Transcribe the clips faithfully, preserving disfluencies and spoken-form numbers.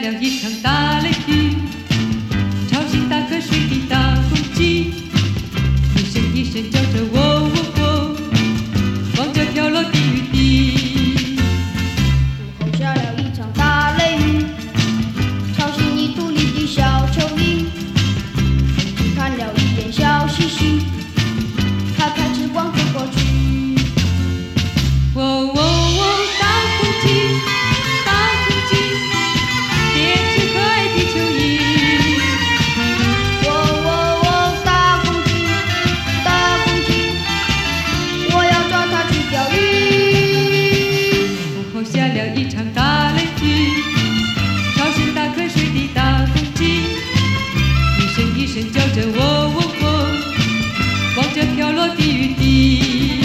了一场大雷雨，吵醒大河水的大公鸡，一声一声叫着喔喔喔，望着飘落的雨滴。 午后下了一场大雷雨，吵醒泥土里的小蚯蚓，公鸡看了一眼笑嘻嘻，它拍翅膀飞过去。 喔喔喔，大公鸡，大公鸡，别吃可爱的蚯蚓。 喔喔喔，大公鸡，大公鸡，我要抓它去钓鱼。 午后下了一场大雷雨，吵醒大河水的大公鸡，一声一声叫着喔喔喔，望着飘落的雨滴。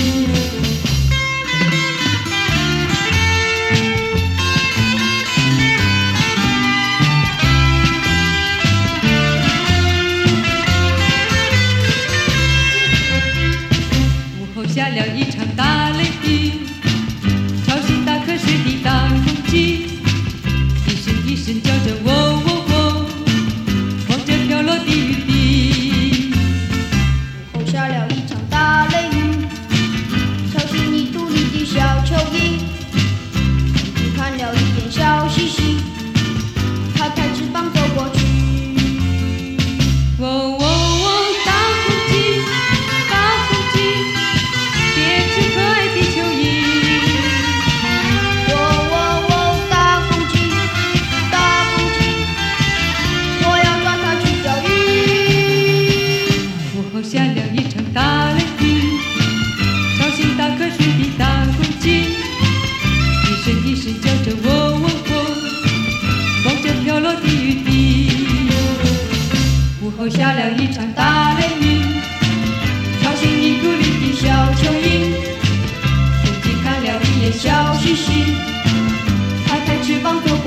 下了一场大雷雨，吵醒大河水的大公鸡，一声一声叫着喔喔喔，望着飘落的雨滴。 午后下了一场大雷雨，吵醒泥土里的小蚯蚓，公鸡看了一眼笑嘻嘻，它拍翅膀走过去。 喔喔喔，大公鸡，大公鸡，别吃可爱的蚯蚓。 喔喔喔，大公鸡，大公鸡，我要抓它去钓鱼。 午后下了一场大雷雨，吵醒大河水的大公鸡，一声一声叫着喔喔喔，望着飘落的雨滴。午后下了一场大雷雨，吵醒泥土里的小蚯蚓，公鸡看了一眼笑嘻嘻， 它拍翅膀走